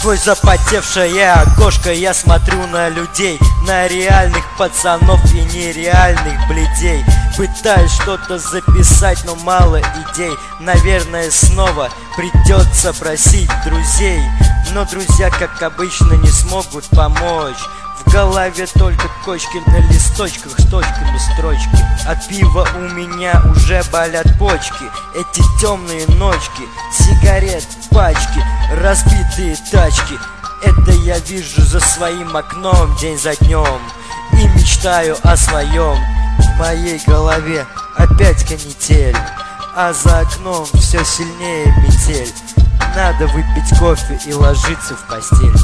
Сквозь запотевшее окошко я смотрю на людей, на реальных пацанов и нереальных бледей. Пытаюсь что-то записать, но мало идей. Наверное, снова придется просить друзей. Но друзья, как обычно, не смогут помочь. В голове только кочки на листочках с точками строчки. От пива у меня уже болят почки. Эти темные ночки, сигарет, пачки, разбитые тачки. Это я вижу за своим окном день за днем и мечтаю о своем. В моей голове опять канитель, а за окном все сильнее метель. Надо выпить кофе и ложиться в постель.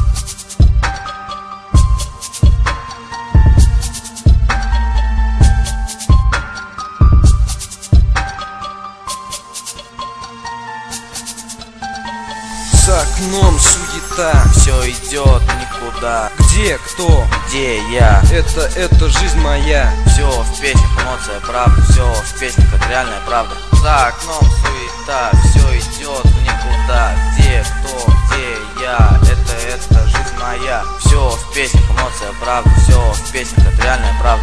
За окном суета, все идет никуда. Где кто? Где я? Это жизнь моя. Все в песнях, эмоция, правда. Все в песнях, это реальная правда. За окном суета, все идет никуда. Где кто? Где я? Это жизнь моя. Все в песнях, эмоция, правда. Все в песнях, это реальная правда.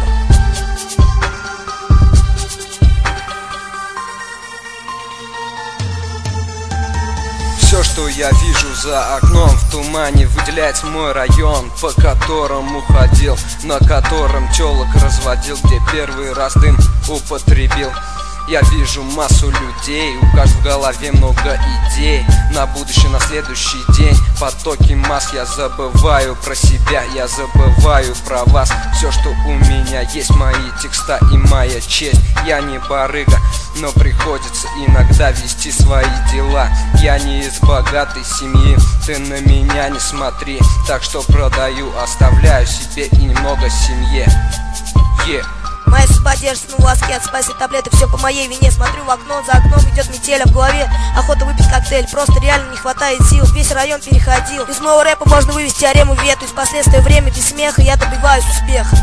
Все, что я вижу за окном в тумане, выделяет мой район, по которому ходил, на котором телок разводил, где первый раз дым употребил. Я вижу массу людей, у каждого в голове много идей. На будущее, на следующий день потоки масс. Я забываю про себя, я забываю про вас. Все, что у меня есть, мои текста и моя честь. Я не барыга, но приходится иногда вести свои дела. Я не из богатой семьи, ты на меня не смотри. Так что продаю, оставляю себе и немного семье. Моя судьба держится на волоске от спайса таблеты. Все по моей вине, смотрю в окно, за окном идет метель, а в голове охота выпить коктейль. Просто реально не хватает сил, весь район переходил. Из моего рэпа можно вывести теорему Вету. Из последствия время без смеха я добиваюсь успеха.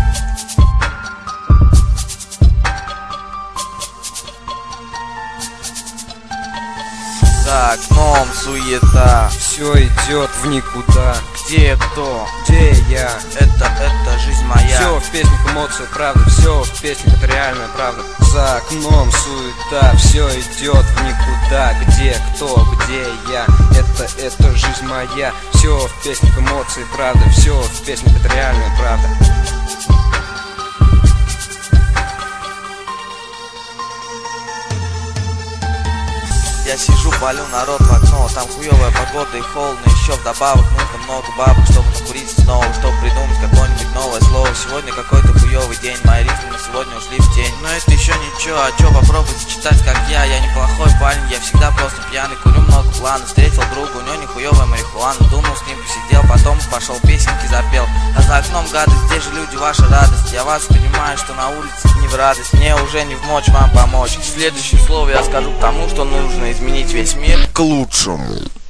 За окном суета, все идет в никуда. Где кто? Где я? Это жизнь моя. Все в песнях, эмоции, правда. Все в песнях, это реальная правда. За окном суета, все идет в никуда. Где кто? Где я? Это жизнь моя. Все в песнях, эмоции, правда. Все в песнях, это реальная правда. Я сижу, палю народ в окно. Там хуевая погода и холодно. Еще вдобавок нужно много бабок, чтобы накуриться снова, чтобы придумать какое-нибудь новое слово. Сегодня какой-то хуевый день, мои рифмы на сегодня ушли в тень. Но это еще ничего, а чё попробуйте читать как я. Я неплохой парень, я всегда просто пьяный. Курю много планов, встретил друга, у него нихуевая марихуана. Думал, с ним посидел, потом пошел песенки запел. А за окном гадость, где же люди, ваша радость? Я вас понимаю, что на улице не в радость. Мне уже не в мочь вам помочь. Следующее слово я скажу к тому, что нужно изменить весь мир к лучшему.